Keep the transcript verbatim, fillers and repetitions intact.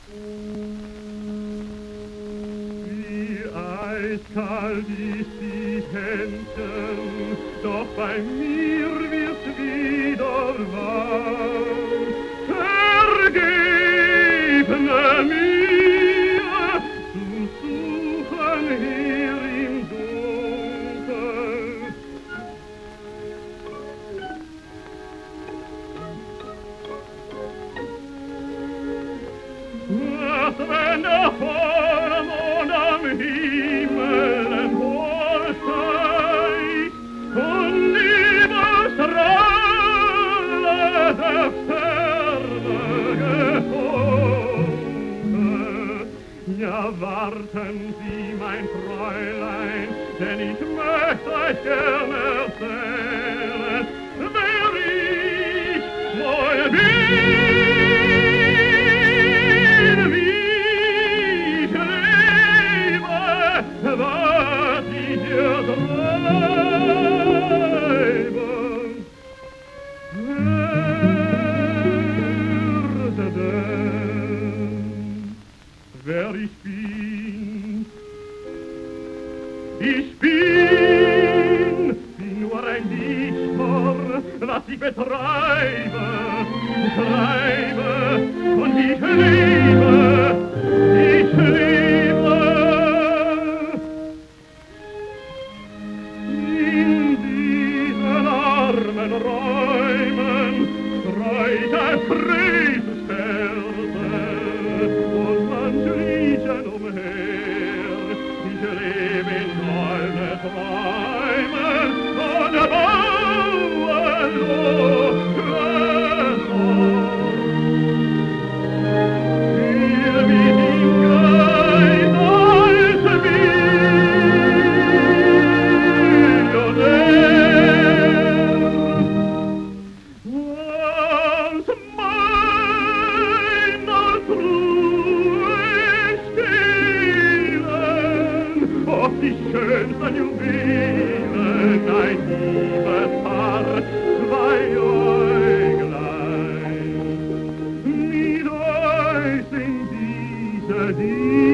Wie eiskalt ist die Händchen, doch bei mir wird's wieder warm. Vergebene Mühe zu suchen hier im Dunkeln. Was, wenn der Vollmond am Himmel emporsteigt und über Strahle der Ferne gefunken? Ja, warten Sie, mein Fräulein, denn ich möchte euch gern erzählen, wer ich wohl bin. Was ich hier treibe, werde denn, wer ich bin. Ich bin, bin nur ein Dichter, was ich betreibe, schreibe und ich lebe, ich lebe. Räumen streut ein frisches Verse und manch Liedchen umher. Ich lebe in Träume, Träumen und baue Luftschlösser. Hier wie hingeht als Millionär. Die schönsten Juwelen, ein Liebespaar, zwei Äuglein. Mit euch sind diese, die